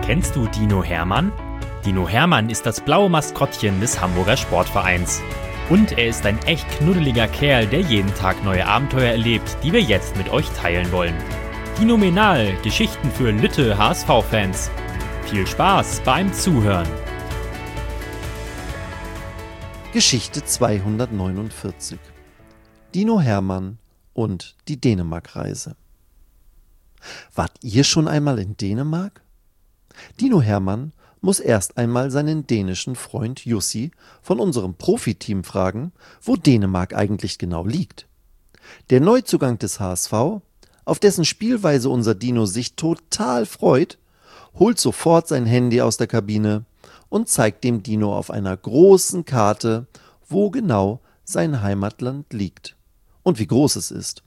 Kennst du Dino Hermann? Dino Hermann ist das blaue Maskottchen des Hamburger Sportvereins. Und er ist ein echt knuddeliger Kerl, der jeden Tag neue Abenteuer erlebt, die wir jetzt mit euch teilen wollen. Dinomenal, Geschichten für Lütte HSV-Fans. Viel Spaß beim Zuhören. Geschichte 249. Dino Hermann und die Dänemark-Reise. Wart ihr schon einmal in Dänemark? Dino Hermann muss erst einmal seinen dänischen Freund Jussi von unserem Profiteam fragen, wo Dänemark eigentlich genau liegt. Der Neuzugang des HSV, auf dessen Spielweise unser Dino sich total freut, holt sofort sein Handy aus der Kabine und zeigt dem Dino auf einer großen Karte, wo genau sein Heimatland liegt und wie groß es ist.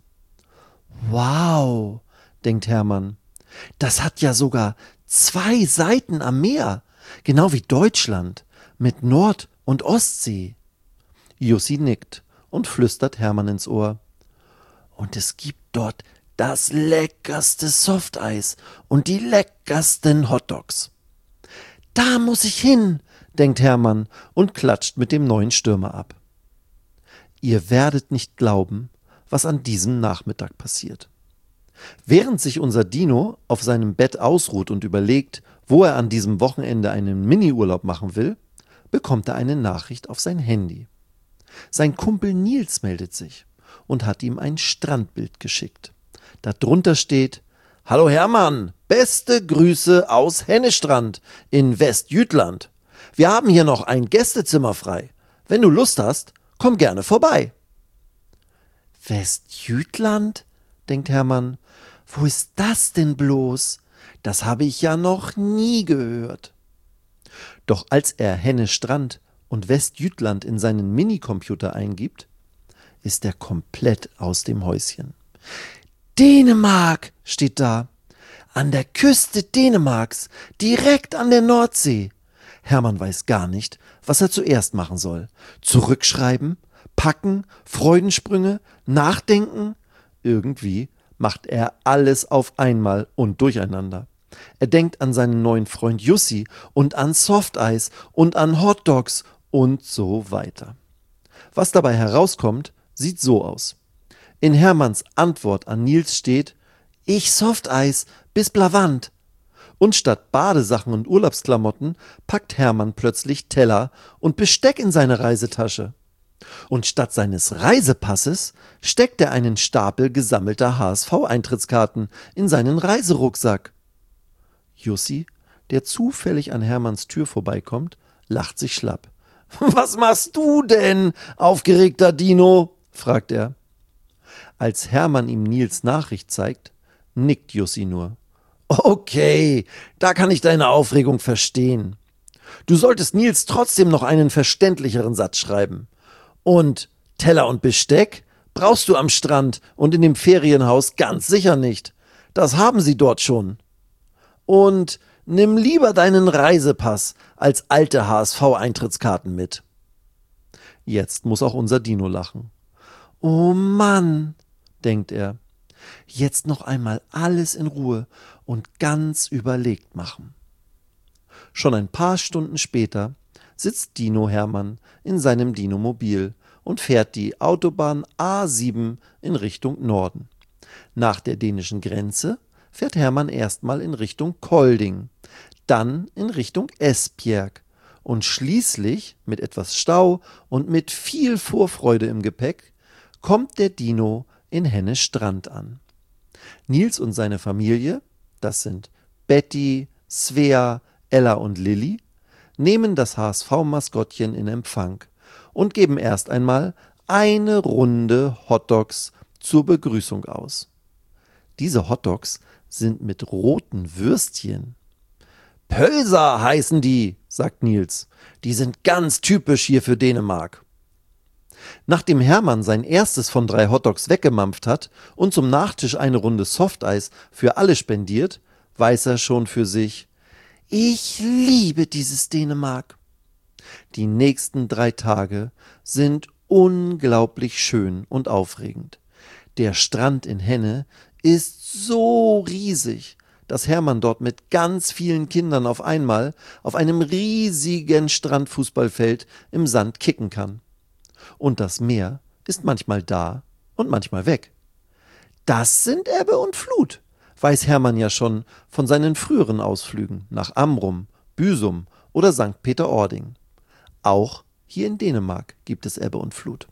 Wow, denkt Hermann, das hat ja sogar 2 Seiten am Meer, genau wie Deutschland, mit Nord- und Ostsee. Jussi nickt und flüstert Hermann ins Ohr. Und es gibt dort das leckerste Softeis und die leckersten Hotdogs. Da muss ich hin, denkt Hermann und klatscht mit dem neuen Stürmer ab. Ihr werdet nicht glauben, was an diesem Nachmittag passiert. Während sich unser Dino auf seinem Bett ausruht und überlegt, wo er an diesem Wochenende einen Miniurlaub machen will, bekommt er eine Nachricht auf sein Handy. Sein Kumpel Nils meldet sich und hat ihm ein Strandbild geschickt. Darunter steht: Hallo Hermann, beste Grüße aus Hennestrand in Westjütland. Wir haben hier noch ein Gästezimmer frei. Wenn du Lust hast, komm gerne vorbei. Westjütland? Denkt Hermann. Wo ist das denn bloß? Das habe ich ja noch nie gehört. Doch als er Hennestrand und Westjütland in seinen Minicomputer eingibt, ist er komplett aus dem Häuschen. Dänemark steht da. An der Küste Dänemarks, direkt an der Nordsee. Hermann weiß gar nicht, was er zuerst machen soll. Zurückschreiben, packen, Freudensprünge, nachdenken. Irgendwie macht er alles auf einmal und durcheinander. Er denkt an seinen neuen Freund Jussi und an Softeis und an Hotdogs und so weiter. Was dabei herauskommt, sieht so aus. In Hermanns Antwort an Nils steht: Ich Softeis bis Blavant. Und statt Badesachen und Urlaubsklamotten packt Hermann plötzlich Teller und Besteck in seine Reisetasche. Und statt seines Reisepasses steckt er einen Stapel gesammelter HSV-Eintrittskarten in seinen Reiserucksack. Jussi, der zufällig an Hermanns Tür vorbeikommt, lacht sich schlapp. »Was machst du denn, aufgeregter Dino?« fragt er. Als Hermann ihm Nils Nachricht zeigt, nickt Jussi nur. »Okay, da kann ich deine Aufregung verstehen. Du solltest Nils trotzdem noch einen verständlicheren Satz schreiben. Und Teller und Besteck brauchst du am Strand und in dem Ferienhaus ganz sicher nicht. Das haben sie dort schon. Und nimm lieber deinen Reisepass als alte HSV-Eintrittskarten mit.« Jetzt muss auch unser Dino lachen. »Oh Mann«, denkt er, »jetzt noch einmal alles in Ruhe und ganz überlegt machen.« Schon ein paar Stunden später sitzt Dino Hermann in seinem Dinomobil und fährt die Autobahn A7 in Richtung Norden. Nach der dänischen Grenze fährt Hermann erstmal in Richtung Kolding, dann in Richtung Esbjerg und schließlich, mit etwas Stau und mit viel Vorfreude im Gepäck, kommt der Dino in Hennestrand an. Nils und seine Familie, das sind Betty, Svea, Ella und Lilly, nehmen das HSV-Maskottchen in Empfang und geben erst einmal eine Runde Hotdogs zur Begrüßung aus. Diese Hotdogs sind mit roten Würstchen. »Pölser heißen die«, sagt Nils. »Die sind ganz typisch hier für Dänemark.« Nachdem Hermann sein erstes von 3 Hotdogs weggemampft hat und zum Nachtisch eine Runde Softeis für alle spendiert, weiß er schon für sich: Ich liebe dieses Dänemark. Die nächsten 3 Tage sind unglaublich schön und aufregend. Der Strand in Henne ist so riesig, dass Hermann dort mit ganz vielen Kindern auf einmal auf einem riesigen Strandfußballfeld im Sand kicken kann. Und das Meer ist manchmal da und manchmal weg. Das sind Ebbe und Flut, weiß Hermann ja schon von seinen früheren Ausflügen nach Amrum, Büsum oder St. Peter-Ording. Auch hier in Dänemark gibt es Ebbe und Flut.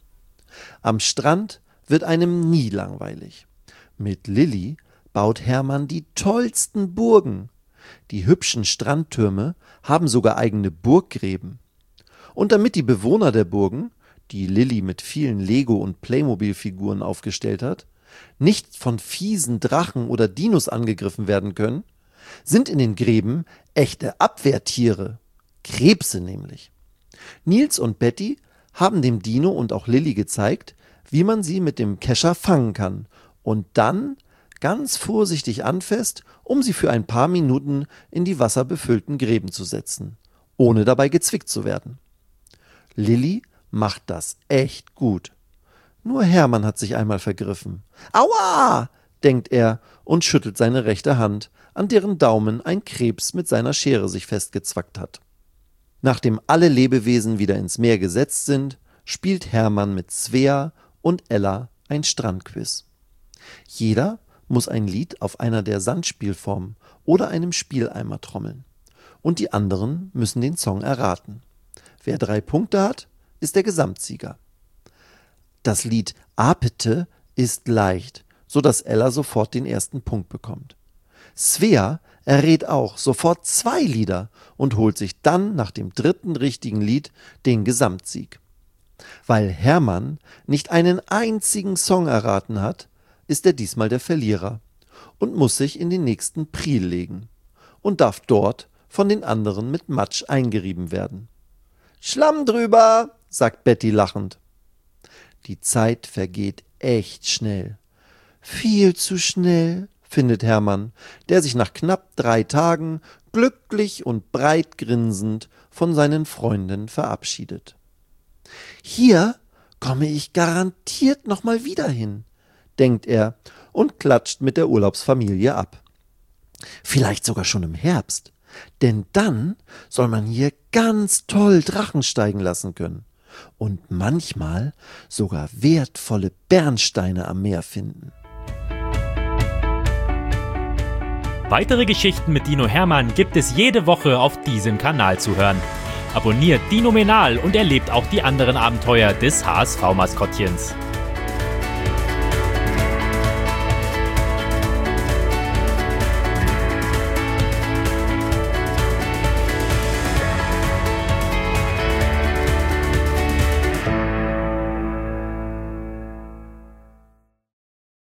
Am Strand wird einem nie langweilig. Mit Lilli baut Hermann die tollsten Burgen. Die hübschen Strandtürme haben sogar eigene Burggräben. Und damit die Bewohner der Burgen, die Lilli mit vielen Lego- und Playmobil-Figuren aufgestellt hat, nicht von fiesen Drachen oder Dinos angegriffen werden können, sind in den Gräben echte Abwehrtiere, Krebse nämlich. Nils und Betty haben dem Dino und auch Lilli gezeigt, wie man sie mit dem Kescher fangen kann und dann ganz vorsichtig anfasst, um sie für ein paar Minuten in die wasserbefüllten Gräben zu setzen, ohne dabei gezwickt zu werden. Lilli macht das echt gut. Nur Hermann hat sich einmal vergriffen. Aua, denkt er und schüttelt seine rechte Hand, an deren Daumen ein Krebs mit seiner Schere sich festgezwackt hat. Nachdem alle Lebewesen wieder ins Meer gesetzt sind, spielt Hermann mit Svea und Ella ein Strandquiz. Jeder muss ein Lied auf einer der Sandspielformen oder einem Spieleimer trommeln. Und die anderen müssen den Song erraten. Wer 3 Punkte hat, ist der Gesamtsieger. Das Lied Apete ist leicht, sodass Ella sofort den ersten Punkt bekommt. Svea errät auch sofort 2 Lieder und holt sich dann nach dem 3. richtigen Lied den Gesamtsieg. Weil Hermann nicht einen einzigen Song erraten hat, ist er diesmal der Verlierer und muss sich in den nächsten Priel legen und darf dort von den anderen mit Matsch eingerieben werden. »Schlamm drüber«, sagt Betty lachend. Die Zeit vergeht echt schnell. Viel zu schnell, findet Hermann, der sich nach knapp 3 Tagen glücklich und breit grinsend von seinen Freunden verabschiedet. Hier komme ich garantiert noch mal wieder hin, denkt er und klatscht mit der Urlaubsfamilie ab. Vielleicht sogar schon im Herbst, denn dann soll man hier ganz toll Drachen steigen lassen können und manchmal sogar wertvolle Bernsteine am Meer finden. Weitere Geschichten mit Dino Hermann gibt es jede Woche auf diesem Kanal zu hören. Abonniert Dinomenal und erlebt auch die anderen Abenteuer des HSV-Maskottchens.